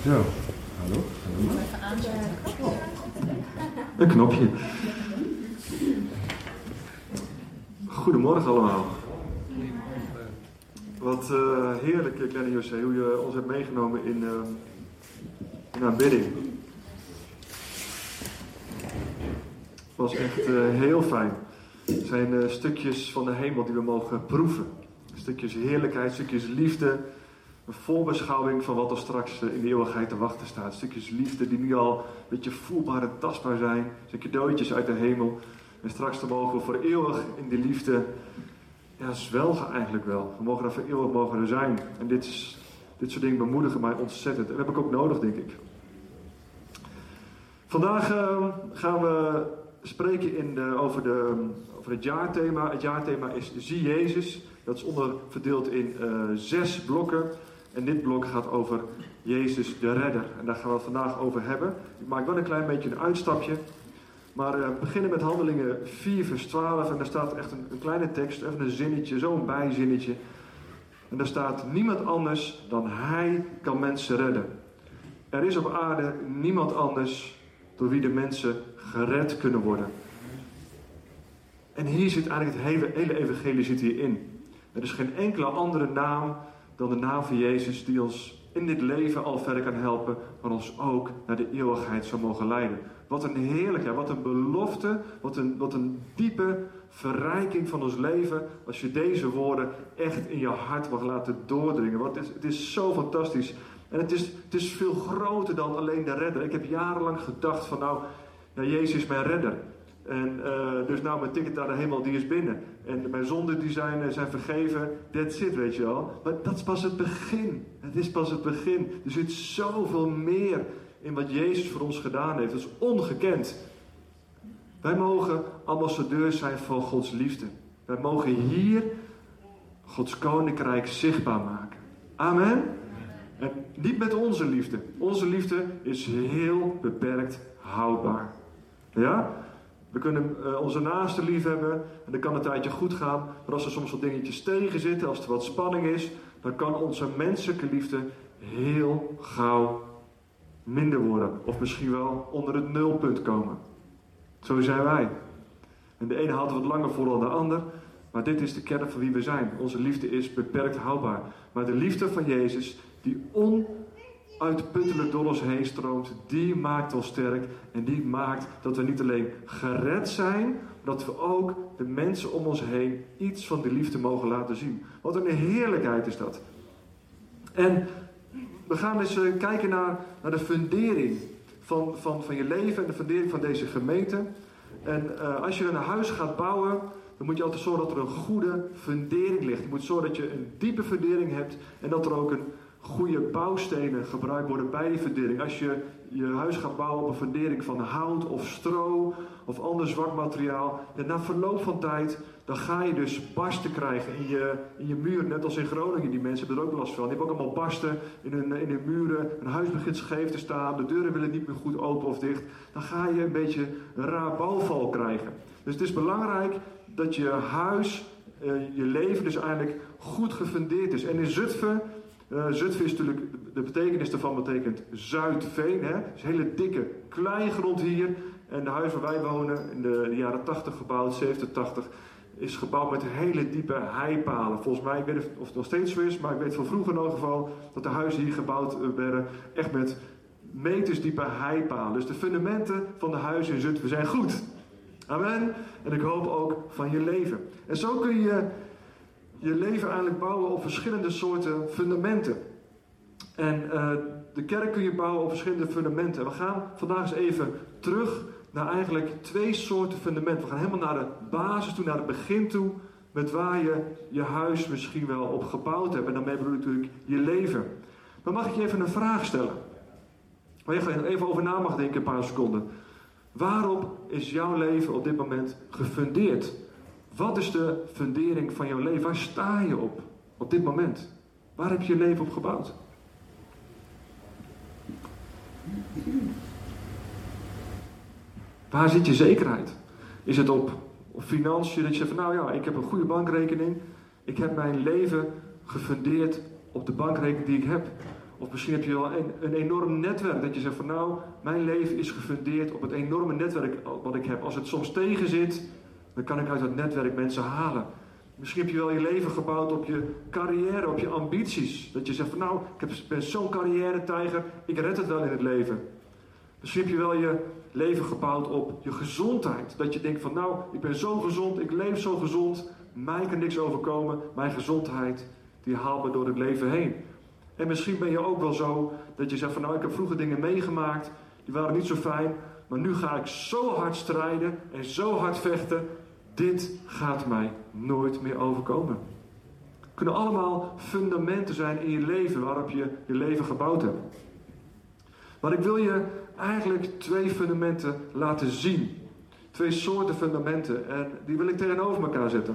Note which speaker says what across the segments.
Speaker 1: Zo, hallo.
Speaker 2: Even aanzetten.
Speaker 1: Een knopje. Goedemorgen allemaal. Wat heerlijk, Glenn en José, hoe je ons hebt meegenomen in aanbidding. Het was echt heel fijn. Het zijn stukjes van de hemel die we mogen proeven. Stukjes heerlijkheid, stukjes liefde. Een voorbeschouwing van wat er straks in de eeuwigheid te wachten staat. Stukjes liefde die nu al een beetje voelbaar en tastbaar zijn. Zijn cadeautjes uit de hemel. En straks dan mogen we voor eeuwig in die liefde zwelgen eigenlijk wel. We mogen daar voor eeuwig mogen er zijn. En dit soort dingen bemoedigen mij ontzettend. En dat heb ik ook nodig, denk ik. Vandaag gaan we spreken over het jaarthema. Het jaarthema is Zie Jezus. Dat is onderverdeeld in 6 blokken. En dit blok gaat over Jezus de Redder. En daar gaan we het vandaag over hebben. Ik maak wel een klein beetje een uitstapje. Maar we beginnen met Handelingen 4 vers 12. En daar staat echt een kleine tekst. Even een zinnetje, zo'n bijzinnetje. En daar staat: niemand anders dan Hij kan mensen redden. Er is op aarde niemand anders door wie de mensen gered kunnen worden. En hier zit eigenlijk het hele evangelie zit hierin. Er is geen enkele andere naam dan de naam van Jezus die ons in dit leven al verder kan helpen, maar ons ook naar de eeuwigheid zou mogen leiden. Wat een heerlijkheid, wat een belofte, wat een diepe verrijking van ons leven als je deze woorden echt in je hart mag laten doordringen. Want het is zo fantastisch. En het is veel groter dan alleen de redder. Ik heb jarenlang gedacht van Jezus is mijn redder. En dus mijn ticket naar de hemel, die is binnen. En mijn zonden die zijn vergeven. That's it, weet je wel. Maar dat is pas het begin. Het is pas het begin. Er zit zoveel meer in wat Jezus voor ons gedaan heeft. Dat is ongekend. Wij mogen ambassadeurs zijn van Gods liefde. Wij mogen hier Gods koninkrijk zichtbaar maken. Amen. En niet met onze liefde. Onze liefde is heel beperkt houdbaar. Ja? We kunnen onze naaste lief hebben en dan kan het een tijdje goed gaan. Maar als er soms wat dingetjes tegen zitten, als er wat spanning is, dan kan onze menselijke liefde heel gauw minder worden. Of misschien wel onder het nulpunt komen. Zo zijn wij. En de ene houdt wat langer vol dan de ander. Maar dit is de kern van wie we zijn. Onze liefde is beperkt houdbaar. Maar de liefde van Jezus, die onuitputtelijk door ons heen stroomt, die maakt ons sterk. En die maakt dat we niet alleen gered zijn, maar dat we ook de mensen om ons heen iets van die liefde mogen laten zien. Wat een heerlijkheid is dat. En we gaan eens kijken naar de fundering van je leven en de fundering van deze gemeente. En als je een huis gaat bouwen, dan moet je altijd zorgen dat er een goede fundering ligt. Je moet zorgen dat je een diepe fundering hebt en dat er ook een goede bouwstenen gebruikt worden bij die fundering. Als je je huis gaat bouwen op een fundering van hout of stro of ander zwak materiaal, en na verloop van tijd, dan ga je dus barsten krijgen in je muren. Net als in Groningen, die mensen hebben er ook last van. Die hebben ook allemaal barsten in hun muren. Een huis begint scheef te staan, de deuren willen niet meer goed open of dicht. Dan ga je een beetje een raar bouwval krijgen. Dus het is belangrijk dat je huis, je leven dus eigenlijk goed gefundeerd is. En in Zutphen, Zutphen is natuurlijk, de betekenis daarvan betekent Zuidveen. Hè? Het is hele dikke kleigrond hier. En de huis waar wij wonen, in de jaren 80 gebouwd, 70, 80, is gebouwd met hele diepe heipalen. Volgens mij, ik weet niet of het nog steeds zo is, maar ik weet van vroeger in ieder geval dat de huizen hier gebouwd werden echt met metersdiepe heipalen. Dus de fundamenten van de huizen in Zutphen zijn goed. Amen. En ik hoop ook van je leven. En zo kun je je leven eigenlijk bouwen op verschillende soorten fundamenten. En de kerk kun je bouwen op verschillende fundamenten. We gaan vandaag eens even terug naar eigenlijk 2 soorten fundamenten. We gaan helemaal naar de basis toe, naar het begin toe, met waar je je huis misschien wel op gebouwd hebt. En daarmee bedoel ik natuurlijk je leven. Maar mag ik je even een vraag stellen? Waar je even over na mag denken, een paar seconden. Waarop is jouw leven op dit moment gefundeerd? Wat is de fundering van jouw leven? Waar sta je op dit moment? Waar heb je je leven op gebouwd? Waar zit je zekerheid? Is het op financiën dat je zegt van ik heb een goede bankrekening. Ik heb mijn leven gefundeerd op de bankrekening die ik heb. Of misschien heb je wel een enorm netwerk. Dat je zegt van nou, mijn leven is gefundeerd op het enorme netwerk wat ik heb. Als het soms tegen zit, dan kan ik uit dat netwerk mensen halen. Misschien heb je wel je leven gebouwd op je carrière, op je ambities. Dat je zegt van nou, ben zo'n carrière-tijger, ik red het wel in het leven. Misschien heb je wel je leven gebouwd op je gezondheid. Dat je denkt van nou, ik ben zo gezond, ik leef zo gezond. Mij kan niks overkomen. Mijn gezondheid, die haalt me door het leven heen. En misschien ben je ook wel zo dat je zegt van nou, ik heb vroeger dingen meegemaakt. Die waren niet zo fijn. Maar nu ga ik zo hard strijden en zo hard vechten. Dit gaat mij nooit meer overkomen. Het kunnen allemaal fundamenten zijn in je leven waarop je je leven gebouwd hebt. Maar ik wil je eigenlijk 2 fundamenten laten zien. 2 soorten fundamenten. En die wil ik tegenover elkaar zetten.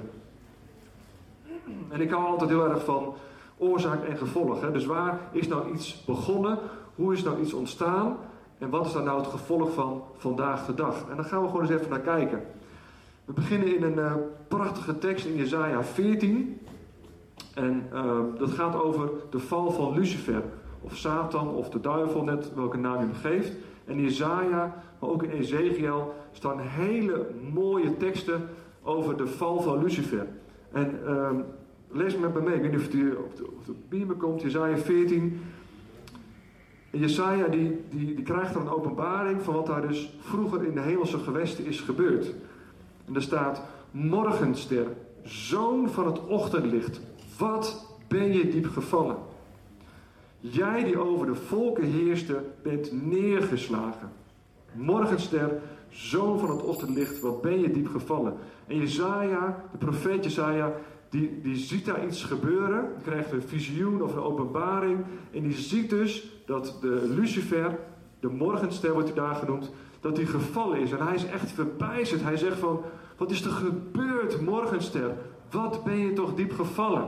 Speaker 1: En ik hou altijd heel erg van oorzaak en gevolg. Hè? Dus waar is nou iets begonnen? Hoe is nou iets ontstaan? En wat is daar nou het gevolg van vandaag de dag? En daar gaan we gewoon eens even naar kijken. We beginnen in een prachtige tekst in Jesaja 14. En dat gaat over de val van Lucifer. Of Satan of de duivel, net welke naam je hem geeft. En in Jesaja, maar ook in Ezekiel, staan hele mooie teksten over de val van Lucifer. En lees met me mee, ik weet niet of het op de Bijbel komt, Jesaja 14. En Jesaja die krijgt dan een openbaring van wat daar dus vroeger in de hemelse gewesten is gebeurd. En er staat, morgenster, zoon van het ochtendlicht, wat ben je diep gevallen. Jij die over de volken heerste, bent neergeslagen. Morgenster, zoon van het ochtendlicht, wat ben je diep gevallen. En Jesaja, de profeet Jesaja, die ziet daar iets gebeuren. Die krijgt een visioen of een openbaring. En die ziet dus dat de Lucifer, de morgenster wordt hij daar genoemd, dat hij gevallen is. En hij is echt verbijsterd. Hij zegt van, wat is er gebeurd, morgenster? Wat ben je toch diep gevallen?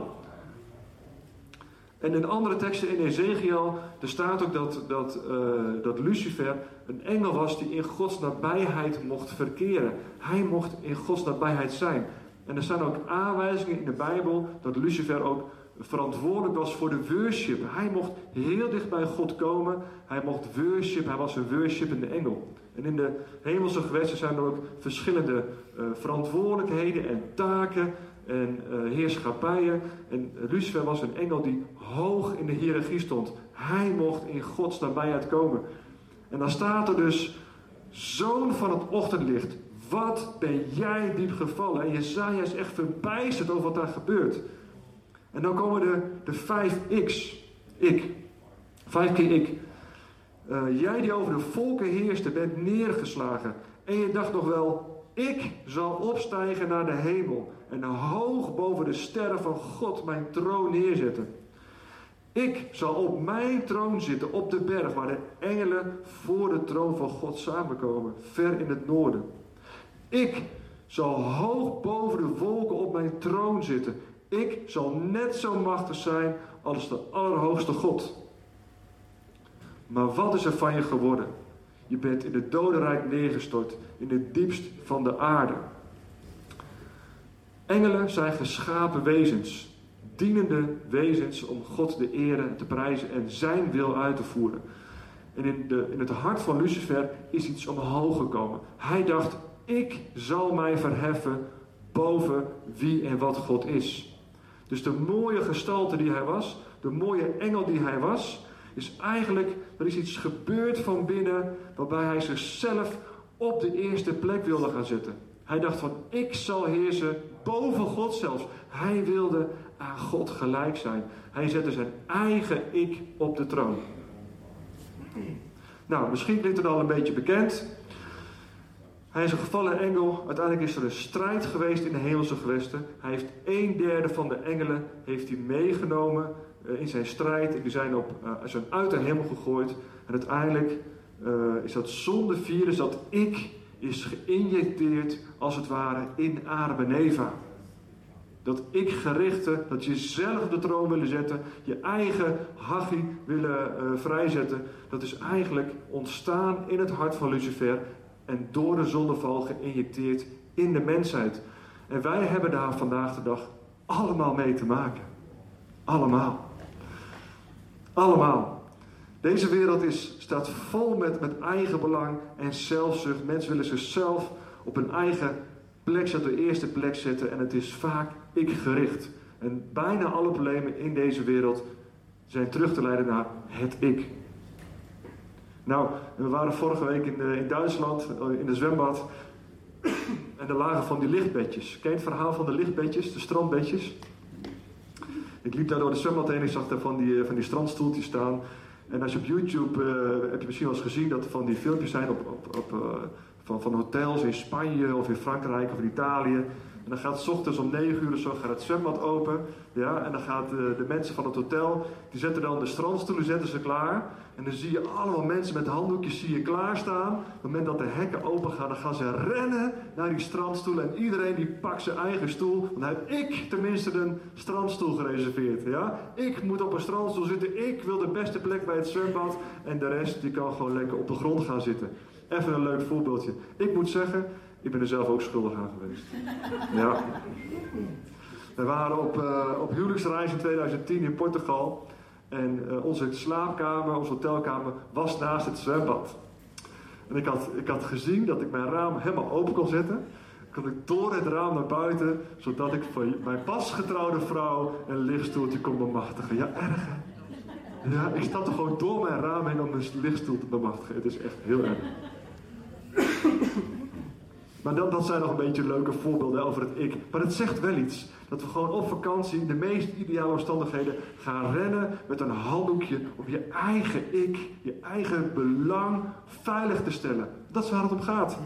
Speaker 1: En in andere teksten in Ezekiel, er staat ook dat Lucifer een engel was die in Gods nabijheid mocht verkeren. Hij mocht in Gods nabijheid zijn. En er staan ook aanwijzingen in de Bijbel dat Lucifer ook verantwoordelijk was voor de worship. Hij mocht heel dicht bij God komen. Hij mocht worship, hij was een worshipende engel. En in de hemelse gewesten zijn er ook verschillende verantwoordelijkheden en taken en heerschappijen. En Lucifer was een engel die hoog in de hiërarchie stond. Hij mocht in Gods nabijheid komen. En dan staat er dus, zoon van het ochtendlicht, wat ben jij diep gevallen? En Jesaja is echt verbijsterd over wat daar gebeurt. En dan komen de 5 X's. Ik. 5 keer ik. Jij die over de volken heerste, bent neergeslagen. En je dacht nog wel, ik zal opstijgen naar de hemel en hoog boven de sterren van God mijn troon neerzetten. Ik zal op mijn troon zitten op de berg waar de engelen voor de troon van God samenkomen, ver in het noorden. Ik zal hoog boven de wolken op mijn troon zitten. Ik zal net zo machtig zijn als de Allerhoogste God. Maar wat is er van je geworden? Je bent in het dodenrijk neergestort, in het diepst van de aarde. Engelen zijn geschapen wezens, dienende wezens om God de ere te prijzen en zijn wil uit te voeren. En in het hart van Lucifer is iets omhoog gekomen. Hij dacht, ik zal mij verheffen boven wie en wat God is. Dus de mooie gestalte die hij was, de mooie engel die hij was, is eigenlijk, er is iets gebeurd van binnen waarbij hij zichzelf op de eerste plek wilde gaan zetten. Hij dacht van, ik zal heersen boven God zelfs. Hij wilde aan God gelijk zijn. Hij zette zijn eigen ik op de troon. Nou, misschien klinkt het al een beetje bekend. Hij is een gevallen engel. Uiteindelijk is er een strijd geweest in de hemelse gewesten. Hij heeft 1/3 van de engelen heeft hij meegenomen in zijn strijd. En die zijn uit de hemel gegooid. En uiteindelijk is dat zondevirus, dat ik, is geïnjecteerd als het ware in Adam en Eva. Dat ik gerichte, dat je zelf op de troon willen zetten, je eigen hachie willen vrijzetten. Dat is eigenlijk ontstaan in het hart van Lucifer en door de zondeval geïnjecteerd in de mensheid. En wij hebben daar vandaag de dag allemaal mee te maken. Allemaal. Allemaal. Deze wereld staat vol met eigen belang en zelfzucht. Mensen willen zichzelf op een eigen plek zetten, de eerste plek zetten. En het is vaak ik-gericht. En bijna alle problemen in deze wereld zijn terug te leiden naar het ik. Nou, we waren vorige week in Duitsland, in de zwembad. En er lagen van die lichtbedjes. Ken je het verhaal van de lichtbedjes, de strandbedjes? Ik liep daar door de zwembad heen en ik zag daar van die strandstoeltjes staan. En als je op YouTube, heb je misschien wel eens gezien dat er van die filmpjes zijn van hotels in Spanje of in Frankrijk of in Italië. En dan gaat 's ochtends om 9 uur of zo gaat het zwembad open. Ja, en dan gaat de mensen van het hotel, die zetten dan de strandstoelen zetten ze klaar. En dan zie je allemaal mensen met handdoekjes klaarstaan. Op het moment dat de hekken open gaan, dan gaan ze rennen naar die strandstoelen. En iedereen die pakt zijn eigen stoel. Want dan heb ik tenminste een strandstoel gereserveerd. Ja? Ik moet op een strandstoel zitten. Ik wil de beste plek bij het zwembad. En de rest die kan gewoon lekker op de grond gaan zitten. Even een leuk voorbeeldje. Ik moet zeggen, ik ben er zelf ook schuldig aan geweest. Ja. We waren op huwelijksreis in 2010 in Portugal. En onze slaapkamer, onze hotelkamer, was naast het zwembad. En ik had gezien dat ik mijn raam helemaal open kon zetten. Kon ik door het raam naar buiten, zodat ik voor mijn pasgetrouwde vrouw een lichtstoeltje kon bemachtigen. Ja, erg hè? Ja, ik stapte gewoon door mijn raam heen om een lichtstoel te bemachtigen. Het is echt heel erg. Maar dat zijn nog een beetje leuke voorbeelden over het ik. Maar het zegt wel iets. Dat we gewoon op vakantie, in de meest ideale omstandigheden, gaan rennen met een handdoekje om je eigen ik, je eigen belang veilig te stellen. Dat is waar het om gaat.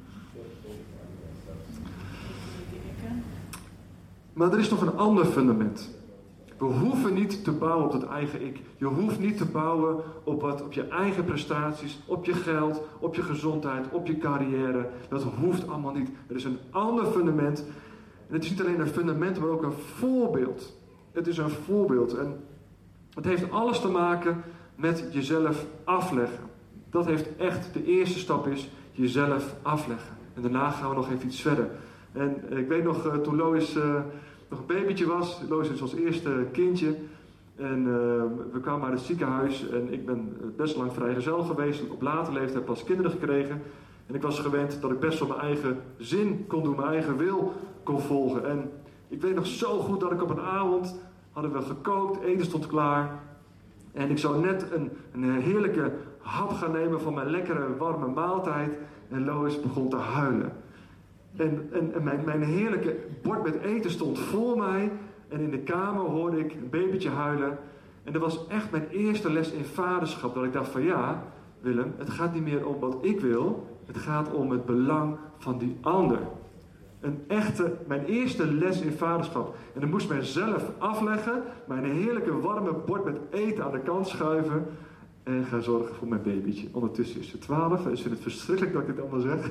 Speaker 1: Maar er is nog een ander fundament. We hoeven niet te bouwen op dat eigen ik. Je hoeft niet te bouwen op je eigen prestaties, op je geld, op je gezondheid, op je carrière. Dat hoeft allemaal niet. Er is een ander fundament. En het is niet alleen een fundament, maar ook een voorbeeld. Het is een voorbeeld. En het heeft alles te maken met jezelf afleggen. Dat heeft echt de eerste stap is jezelf afleggen. En daarna gaan we nog even iets verder. En ik weet nog, toen Lois nog een babytje was. Lois is ons eerste kindje. En we kwamen uit het ziekenhuis. En ik ben best lang vrijgezel geweest. Op latere leeftijd pas kinderen gekregen. En ik was gewend dat ik best wel mijn eigen zin kon doen. Mijn eigen wil kon volgen. En ik weet nog zo goed dat ik op een avond hadden we gekookt. Eten stond klaar. En ik zou net een heerlijke hap gaan nemen van mijn lekkere warme maaltijd. En Lois begon te huilen. En mijn heerlijke bord met eten stond voor mij. En in de kamer hoorde ik een babytje huilen. En dat was echt mijn eerste les in vaderschap. Dat ik dacht van ja, Willem, het gaat niet meer om wat ik wil. Het gaat om het belang van die ander. Mijn eerste les in vaderschap. En dan moest ik mezelf afleggen. Mijn heerlijke warme bord met eten aan de kant schuiven. En gaan zorgen voor mijn babytje. Ondertussen is ze 12. En ze vindt het verschrikkelijk dat ik dit allemaal zeg.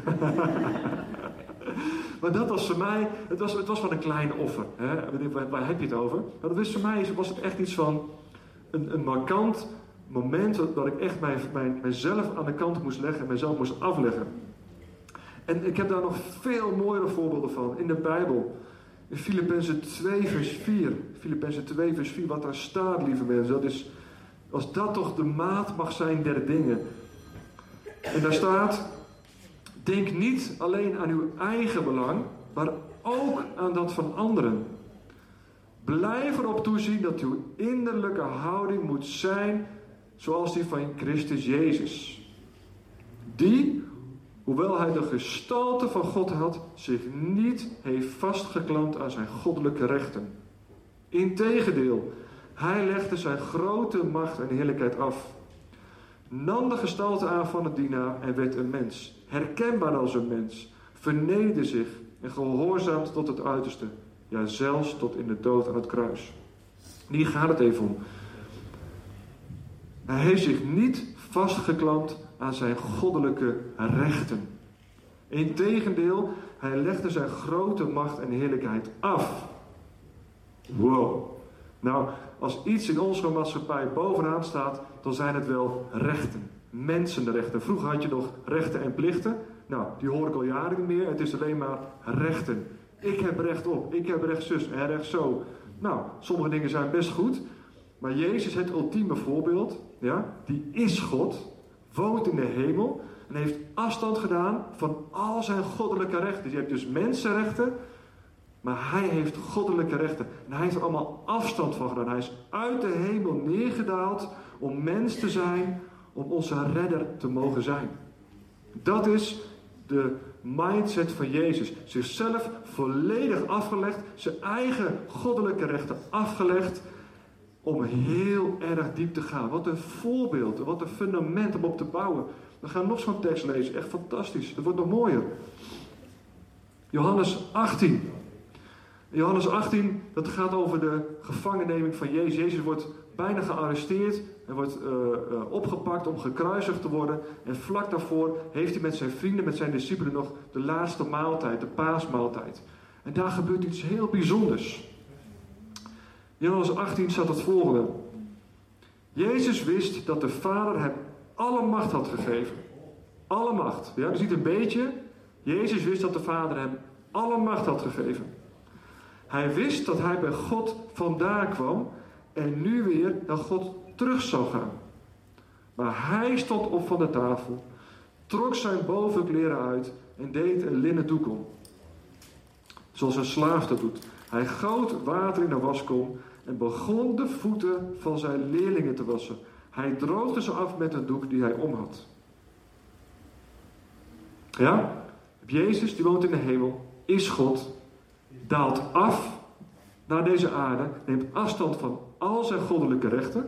Speaker 1: Maar dat was voor mij, het was van een klein offer. Hè? Waar heb je het over? Maar dat was voor mij was het echt iets van een markant moment dat ik echt mijzelf aan de kant moest leggen en mijzelf moest afleggen. En ik heb daar nog veel mooiere voorbeelden van in de Bijbel. In Filippenzen 2 vers 4. Filippenzen 2 vers 4, wat daar staat, lieve mensen. Dat is, als dat toch de maat mag zijn der dingen. En daar staat: denk niet alleen aan uw eigen belang, maar ook aan dat van anderen. Blijf erop toezien dat uw innerlijke houding moet zijn zoals die van Christus Jezus. Die, hoewel hij de gestalte van God had, zich niet heeft vastgeklampt aan zijn goddelijke rechten. Integendeel, hij legde zijn grote macht en heerlijkheid af. Nam de gestalte aan van een dienaar en werd een mens. Herkenbaar als een mens. Vernederde zich en gehoorzaamt tot het uiterste. Ja, zelfs tot in de dood aan het kruis. Hier gaat het even om. Hij heeft zich niet vastgeklampt aan zijn goddelijke rechten. Integendeel, hij legde zijn grote macht en heerlijkheid af. Wow. Nou, als iets in onze maatschappij bovenaan staat, dan zijn het wel rechten. Mensenrechten. Vroeger had je nog rechten en plichten. Nou, die hoor ik al jaren niet meer. Het is alleen maar rechten. Ik heb recht op, ik heb recht zus en recht zo. Nou, sommige dingen zijn best goed. Maar Jezus, het ultieme voorbeeld, ja, die is God, woont in de hemel en heeft afstand gedaan van al zijn goddelijke rechten. Je hebt dus mensenrechten, maar hij heeft goddelijke rechten. En hij heeft er allemaal afstand van gedaan. Hij is uit de hemel neergedaald om mens te zijn, om onze redder te mogen zijn. Dat is de mindset van Jezus. Zichzelf volledig afgelegd, zijn eigen goddelijke rechten afgelegd, om heel erg diep te gaan. Wat een voorbeeld, wat een fundament om op te bouwen. We gaan nog zo'n tekst lezen, echt fantastisch. Het wordt nog mooier. Johannes 18. Johannes 18, dat gaat over de gevangenneming van Jezus. Jezus wordt bijna gearresteerd en wordt opgepakt om gekruisigd te worden. En vlak daarvoor heeft hij met zijn vrienden, met zijn discipelen nog de laatste maaltijd, de paasmaaltijd. En daar gebeurt iets heel bijzonders. In Johannes 18 staat het volgende. Jezus wist dat de Vader hem alle macht had gegeven. Alle macht. Ja, dus niet een beetje. Jezus wist dat de Vader hem alle macht had gegeven. Hij wist dat hij bij God vandaan kwam en nu weer naar God terug zou gaan. Maar hij stond op van de tafel, trok zijn bovenkleren uit en deed een linnen doek om. Zoals een slaaf dat doet. Hij goot water in de waskom en begon de voeten van zijn leerlingen te wassen. Hij droogde ze af met een doek die hij om had. Ja? Jezus, die woont in de hemel, is God, daalt af naar deze aarde, neemt afstand van al zijn goddelijke rechten,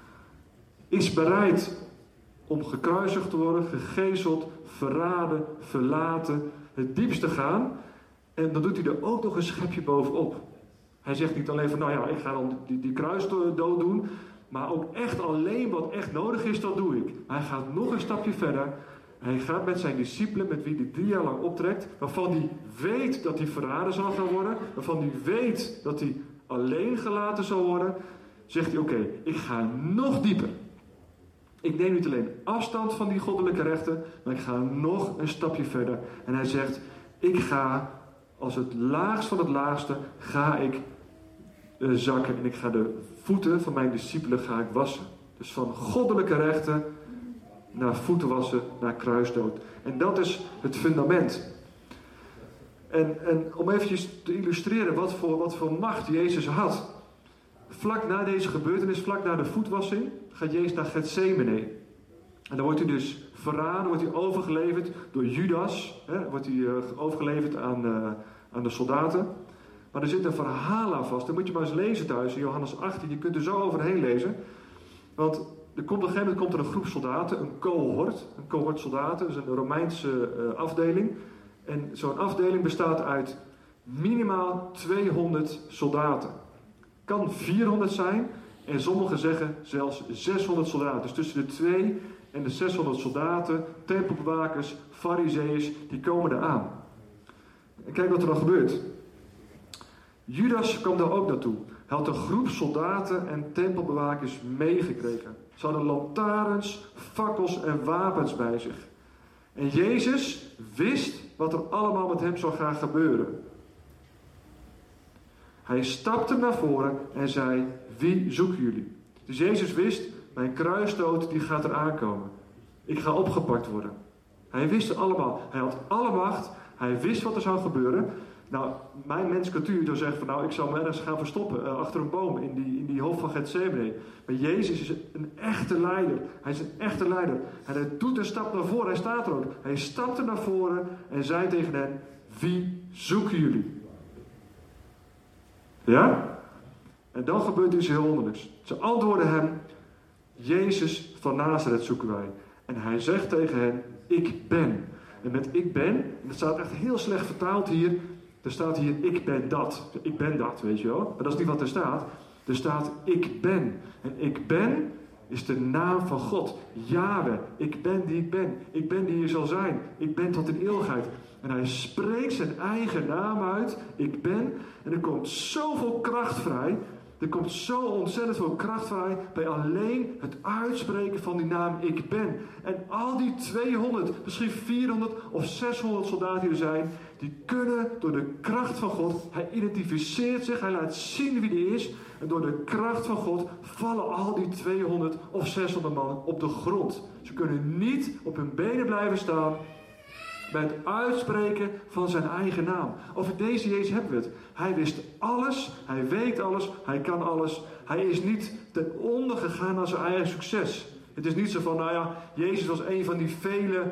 Speaker 1: is bereid om gekruisigd te worden, gegezeld, verraden, verlaten, het diepste gaan, en dan doet hij er ook nog een schepje bovenop. Hij zegt niet alleen van, nou ja, ik ga dan die kruisdood doen, maar ook echt alleen wat echt nodig is, dat doe ik. Hij gaat nog een stapje verder. Hij gaat met zijn discipelen, met wie hij 3 jaar lang optrekt, waarvan hij weet dat hij verraden zal gaan worden, waarvan hij weet dat hij alleen gelaten zal worden, zegt hij, oké, ik ga nog dieper. Ik neem niet alleen afstand van die goddelijke rechten, maar ik ga nog een stapje verder. En hij zegt, ik ga als het laagst van het laagste, ga ik zakken en ik ga de voeten van mijn discipelen ga ik wassen. Dus van goddelijke rechten naar voeten wassen, naar kruisdood. En dat is het fundament. En om eventjes te illustreren wat voor macht Jezus had. Vlak na deze gebeurtenis, vlak na de voetwassing, gaat Jezus naar Getsemane. En dan wordt hij dus verraden, wordt hij overgeleverd door Judas. Wordt hij overgeleverd aan de soldaten. Maar er zit een verhaal aan vast. Dat moet je maar eens lezen thuis in Johannes 18. Je kunt er zo overheen lezen. Want op een gegeven moment komt er een groep soldaten, een cohort soldaten, dus een Romeinse afdeling. En zo'n afdeling bestaat uit minimaal 200 soldaten. Kan 400 zijn en sommigen zeggen zelfs 600 soldaten. Dus tussen de 2 en de 600 soldaten, tempelbewakers, farizeeërs, die komen eraan. En kijk wat er dan gebeurt. Judas kwam daar ook naartoe. Hij had een groep soldaten en tempelbewakers meegekregen. Ze hadden lantaarns, fakkels en wapens bij zich. En Jezus wist wat er allemaal met hem zou gaan gebeuren. Hij stapte naar voren en zei, wie zoeken jullie? Dus Jezus wist, mijn kruisdood die gaat er aankomen. Ik ga opgepakt worden. Hij wist het allemaal. Hij had alle macht. Hij wist wat er zou gebeuren. Nou, mijn menscultuur zou zeggen van, nou, ik zou me ergens gaan verstoppen achter een boom in die hof van Getsemane. Maar Jezus is een echte leider. Hij is een echte leider. En hij doet een stap naar voren. Hij staat er ook. Hij stapte naar voren en zei tegen hen, wie zoeken jullie? Ja? En dan gebeurt iets heel wonderlijks. Ze antwoorden hem, Jezus van Nazareth zoeken wij. En hij zegt tegen hen, ik ben. En met ik ben, en dat staat echt heel slecht vertaald hier. Er staat hier, ik ben dat. Ik ben dat, weet je wel. Maar dat is niet wat er staat. Er staat, ik ben. En ik ben is de naam van God. Yahweh, ik ben die ik ben. Ik ben die je zal zijn. Ik ben tot in eeuwigheid. En hij spreekt zijn eigen naam uit. Ik ben. En er komt zoveel kracht vrij. Er komt zo ontzettend veel kracht vrij bij alleen het uitspreken van die naam ik ben. En al die 200, misschien 400 of 600 soldaten die er zijn, die kunnen door de kracht van God, hij identificeert zich, hij laat zien wie hij is. En door de kracht van God vallen al die 200 of 600 man op de grond. Ze kunnen niet op hun benen blijven staan bij het uitspreken van zijn eigen naam. Over deze Jezus hebben we het. Hij wist alles, hij weet alles, hij kan alles. Hij is niet ten onder gegaan aan zijn eigen succes. Het is niet zo van, nou ja, Jezus was een van die vele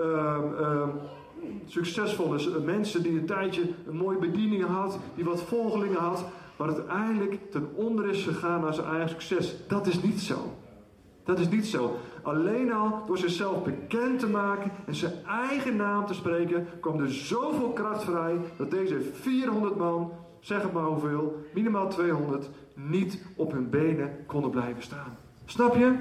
Speaker 1: succesvolle mensen die een tijdje een mooie bediening had, die wat volgelingen had, maar uiteindelijk ten onder is gegaan aan zijn eigen succes. Dat is niet zo. Dat is niet zo. Alleen al door zichzelf bekend te maken en zijn eigen naam te spreken, kwam er zoveel kracht vrij dat deze 400 man, zeg het maar hoeveel, minimaal 200, niet op hun benen konden blijven staan. Snap je?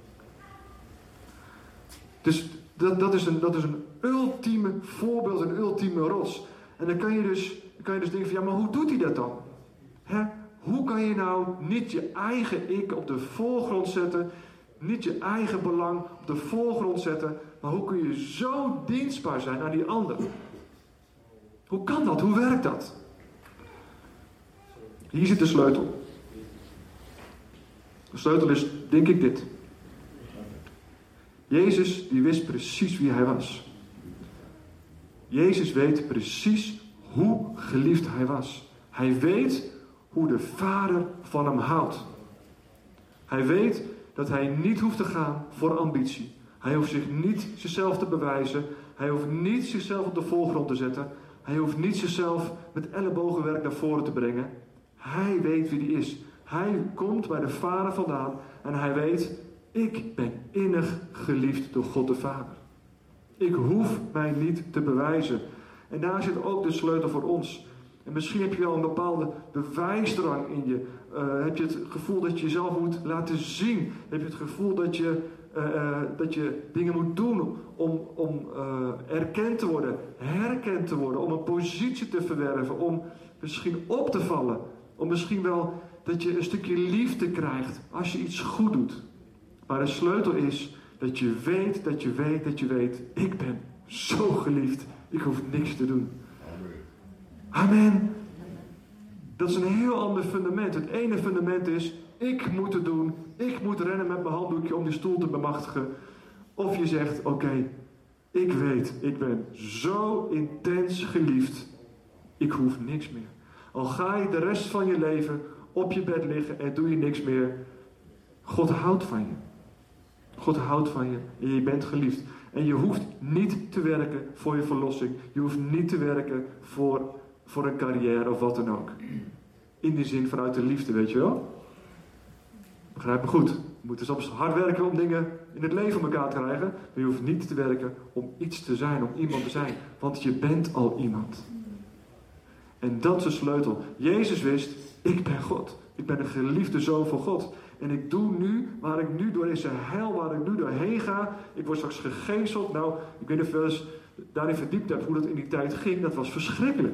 Speaker 1: Dus dat is een ultieme voorbeeld, een ultieme rots. En dan kan je dus denken van, ja, maar hoe doet hij dat dan? Hoe kan je nou niet je eigen ik op de voorgrond zetten, niet je eigen belang op de voorgrond zetten, maar hoe kun je zo dienstbaar zijn aan die ander? Hoe kan dat? Hoe werkt dat? Hier zit de sleutel. De sleutel is, denk ik, dit. Jezus, die wist precies wie hij was. Jezus weet precies hoe geliefd hij was. Hij weet hoe de Vader van hem houdt. Hij weet dat hij niet hoeft te gaan voor ambitie. Hij hoeft zich niet zichzelf te bewijzen. Hij hoeft niet zichzelf op de voorgrond te zetten. Hij hoeft niet zichzelf met ellebogenwerk naar voren te brengen. Hij weet wie hij is. Hij komt bij de Vader vandaan en hij weet, ik ben innig geliefd door God de Vader. Ik hoef mij niet te bewijzen. En daar zit ook de sleutel voor ons. En misschien heb je wel een bepaalde bewijsdrang in je. Heb je het gevoel dat je jezelf moet laten zien. Heb je het gevoel dat je dingen moet doen om erkend te worden, herkend te worden, om een positie te verwerven, om misschien op te vallen. Om misschien wel dat je een stukje liefde krijgt als je iets goed doet. Maar de sleutel is dat je weet, dat je weet, dat je weet, ik ben zo geliefd, ik hoef niks te doen. Amen. Dat is een heel ander fundament. Het ene fundament is, ik moet het doen. Ik moet rennen met mijn handdoekje om die stoel te bemachtigen. Of je zegt, oké, ik weet, ik ben zo intens geliefd. Ik hoef niks meer. Al ga je de rest van je leven op je bed liggen en doe je niks meer. God houdt van je. God houdt van je en je bent geliefd. En je hoeft niet te werken voor je verlossing. Je hoeft niet te werken voor een carrière of wat dan ook. In die zin vanuit de liefde, weet je wel? Begrijp me goed. Je moet dus soms hard werken om dingen in het leven op elkaar te krijgen. Maar je hoeft niet te werken om iets te zijn, om iemand te zijn. Want je bent al iemand. En dat is de sleutel. Jezus wist, ik ben God. Ik ben een geliefde zoon van God. En ik doe nu, waar ik nu door deze hel, waar ik nu doorheen ga. Ik word straks gegezeld. Nou, ik weet niet of je wel eens daarin verdiept hebt hoe dat in die tijd ging. Dat was verschrikkelijk.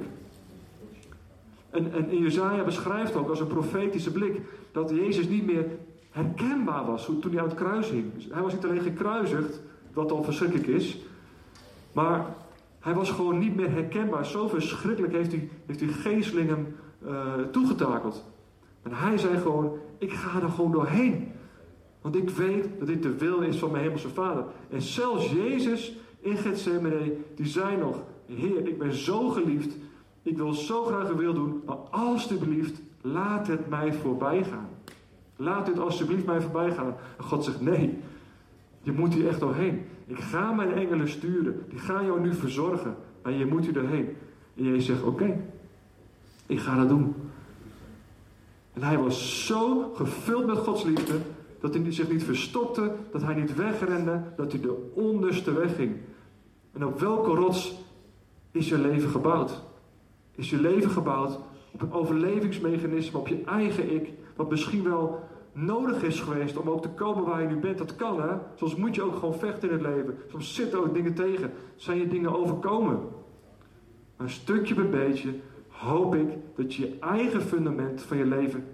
Speaker 1: En Jesaja beschrijft ook als een profetische blik dat Jezus niet meer herkenbaar was toen hij aan het kruis hing. Dus hij was niet alleen gekruisigd, wat al verschrikkelijk is, maar hij was gewoon niet meer herkenbaar. Zo verschrikkelijk heeft die geesteling hem toegetakeld. En hij zei gewoon, ik ga er gewoon doorheen. Want ik weet dat dit de wil is van mijn hemelse Vader. En zelfs Jezus in Getsemane, die zei nog, Heer, ik ben zo geliefd. Ik wil zo graag uw wil doen, maar alstublieft, laat het mij voorbij gaan. Laat dit alstublieft mij voorbij gaan. En God zegt, nee, je moet hier echt doorheen. Ik ga mijn engelen sturen. Die gaan jou nu verzorgen. Maar je moet hier doorheen. En Jezus zegt, oké, ik ga dat doen. En hij was zo gevuld met Gods liefde, dat hij zich niet verstopte, dat hij niet wegrende, dat hij de onderste weg ging. En op welke rots is je leven gebouwd? Is je leven gebouwd op een overlevingsmechanisme, op je eigen ik, wat misschien wel nodig is geweest om ook te komen waar je nu bent. Dat kan, hè? Soms moet je ook gewoon vechten in het leven. Soms zitten ook dingen tegen. Zijn je dingen overkomen. Maar stukje bij beetje hoop ik dat je je eigen fundament van je leven gaat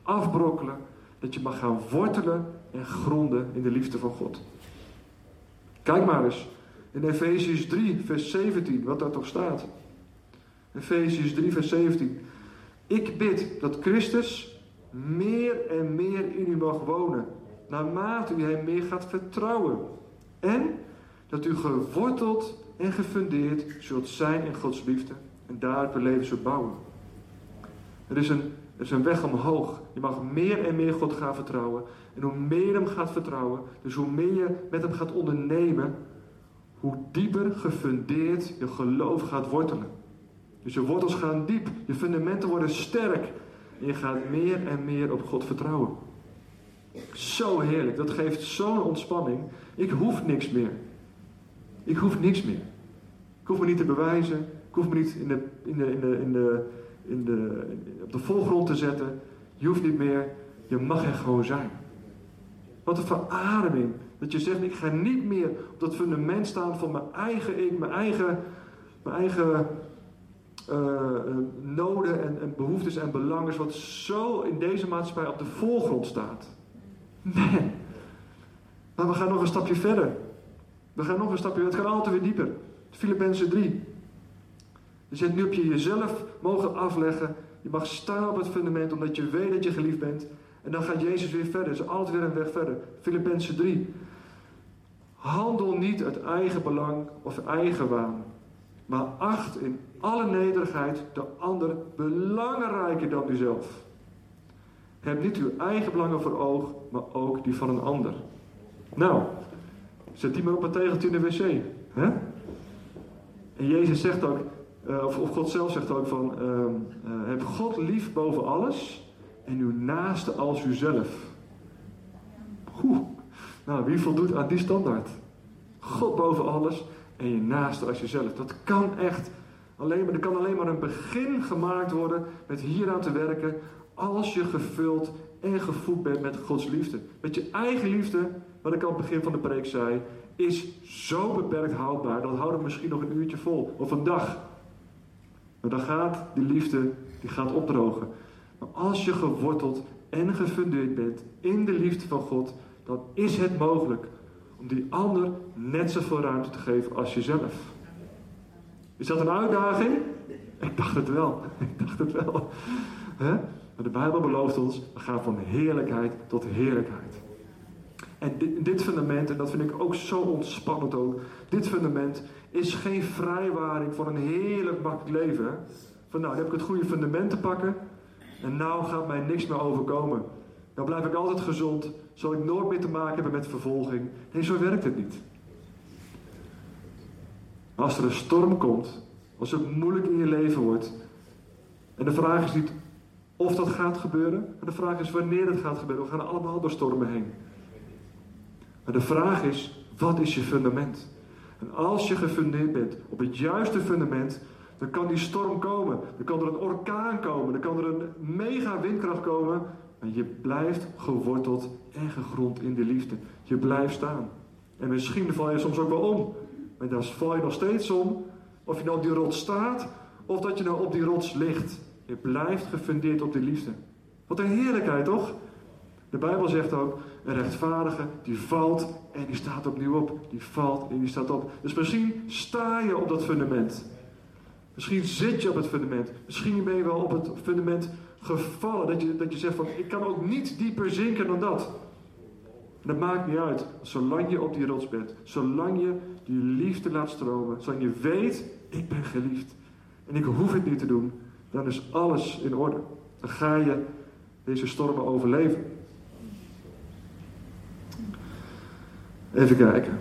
Speaker 1: afbrokkelen. Dat je mag gaan wortelen en gronden in de liefde van God. Kijk maar eens in Efesiërs 3 vers 17, wat daar toch staat. Efesiërs 3 vers 17. Ik bid dat Christus meer en meer in u mag wonen, naarmate u hem meer gaat vertrouwen. En dat u geworteld en gefundeerd zult zijn in Gods liefde en daarop uw leven zult bouwen. Er is een weg omhoog. Je mag meer en meer God gaan vertrouwen. En hoe meer je hem gaat vertrouwen, dus hoe meer je met hem gaat ondernemen, hoe dieper gefundeerd je geloof gaat wortelen. Dus je wortels gaan diep, je fundamenten worden sterk. En je gaat meer en meer op God vertrouwen. Zo heerlijk, dat geeft zo'n ontspanning. Ik hoef niks meer. Ik hoef niks meer. Ik hoef me niet te bewijzen. Ik hoef me niet op de voorgrond te zetten. Je hoeft niet meer. Je mag er gewoon zijn. Wat een verademing. Dat je zegt, ik ga niet meer op dat fundament staan van mijn eigen ik, mijn eigen noden en behoeftes en belangen, wat zo in deze maatschappij op de voorgrond staat. Nee. Maar we gaan nog een stapje verder. Het gaat altijd weer dieper. Filippenzen 3. Je zegt, nu heb je jezelf mogen afleggen. Je mag staan op het fundament, omdat je weet dat je geliefd bent. En dan gaat Jezus weer verder. Er is altijd weer een weg verder. Filippenzen 3. Handel niet uit eigen belang of eigen waan. Maar acht in alle nederigheid de ander belangrijker dan uzelf. Heb niet uw eigen belangen voor oog, maar ook die van een ander. Nou, zet die maar op een tegeltje in de wc. Hè? En Jezus zegt ook, of God zelf zegt ook van, heb God lief boven alles en uw naaste als uzelf. Nou, wie voldoet aan die standaard? God boven alles en je naaste als jezelf. Dat kan echt er kan alleen maar een begin gemaakt worden met hieraan te werken als je gevuld en gevoed bent met Gods liefde. Met je eigen liefde, wat ik al aan het begin van de preek zei, is zo beperkt houdbaar. Dat houden we misschien nog een uurtje vol of een dag. Maar dan gaat die liefde, die gaat opdrogen. Maar als je geworteld en gefundeerd bent in de liefde van God, dan is het mogelijk om die ander net zoveel ruimte te geven als jezelf. Is dat een uitdaging? Ik dacht het wel. Maar de Bijbel belooft ons, we gaan van heerlijkheid tot heerlijkheid. En dit fundament, en dat vind ik ook zo ontspannend ook, dit fundament is geen vrijwaring van een heerlijk makkelijk leven. Hè? Van nou, dan heb ik het goede fundament te pakken en nou gaat mij niks meer overkomen. Dan blijf ik altijd gezond, zal ik nooit meer te maken hebben met vervolging. Nee, zo werkt het niet. Als er een storm komt, als het moeilijk in je leven wordt, en de vraag is niet of dat gaat gebeuren, maar de vraag is wanneer het gaat gebeuren. We gaan allemaal door stormen heen. Maar de vraag is, wat is je fundament? En als je gefundeerd bent op het juiste fundament, dan kan die storm komen. Dan kan er een orkaan komen. Dan kan er een mega windkracht komen. Maar je blijft geworteld en gegrond in de liefde. Je blijft staan. En misschien val je soms ook wel om. Maar dan val je nog steeds om. Of je nou op die rots staat, of dat je nou op die rots ligt. Je blijft gefundeerd op die liefde. Wat een heerlijkheid, toch? De Bijbel zegt ook, een rechtvaardige die valt en die staat opnieuw op. Die valt en die staat op. Dus misschien sta je op dat fundament. Misschien zit je op het fundament. Misschien ben je wel op het fundament gevallen. Dat je zegt van, ik kan ook niet dieper zinken dan dat. En dat maakt niet uit. Zolang je op die rots bent. Zolang je die liefde laat stromen. Zolang je weet, ik ben geliefd. En ik hoef het niet te doen. Dan is alles in orde. Dan ga je deze stormen overleven. Even kijken.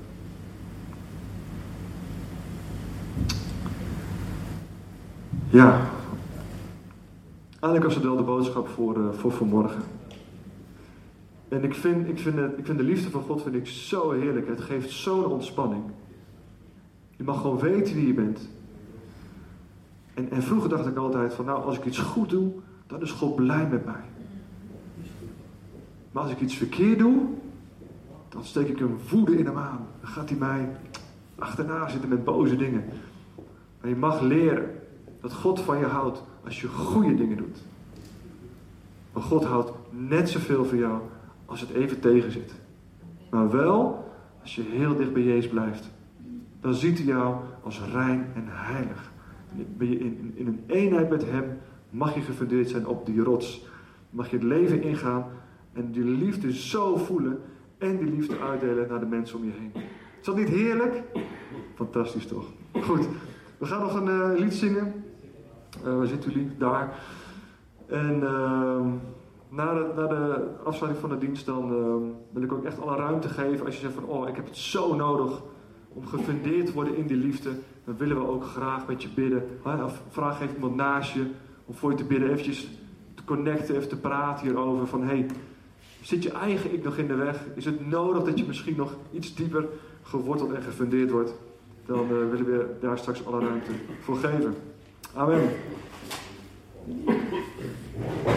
Speaker 1: Ja. Eigenlijk was het wel de boodschap voor vanmorgen. En ik vind de liefde van God vind ik zo heerlijk. Het geeft zo'n ontspanning. Je mag gewoon weten wie je bent. En vroeger dacht ik altijd van, nou, als ik iets goed doe, dan is God blij met mij. Maar als ik iets verkeerd doe, dan steek ik een woede in hem aan. Dan gaat hij mij achterna zitten met boze dingen. Maar je mag leren dat God van je houdt als je goede dingen doet. Maar God houdt net zoveel van jou als het even tegen zit. Maar wel, als je heel dicht bij Jezus blijft, dan ziet hij jou als rein en heilig. Ben je in een eenheid met hem, mag je gefundeerd zijn op die rots. Mag je het leven ingaan en die liefde zo voelen en die liefde uitdelen naar de mensen om je heen. Is dat niet heerlijk? Fantastisch toch? Goed, we gaan nog een lied zingen. Waar zitten jullie? Daar. En na de afsluiting van de dienst dan wil ik ook echt alle ruimte geven. Als je zegt van, ik heb het zo nodig om gefundeerd te worden in die liefde. Dan willen we ook graag met je bidden. Of vraag even iemand naast je om voor je te bidden. Eventjes te connecten, even te praten hierover. Van, zit je eigen ik nog in de weg? Is het nodig dat je misschien nog iets dieper geworteld en gefundeerd wordt? Dan willen we daar straks alle ruimte voor geven. Amen.